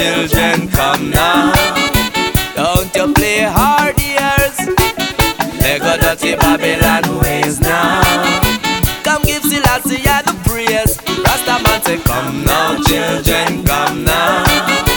children, come now. Don't you play hard ears. Let go dirty Babylon ways now. Come give Selassie the praise. Rasta man say, come now, children, come now.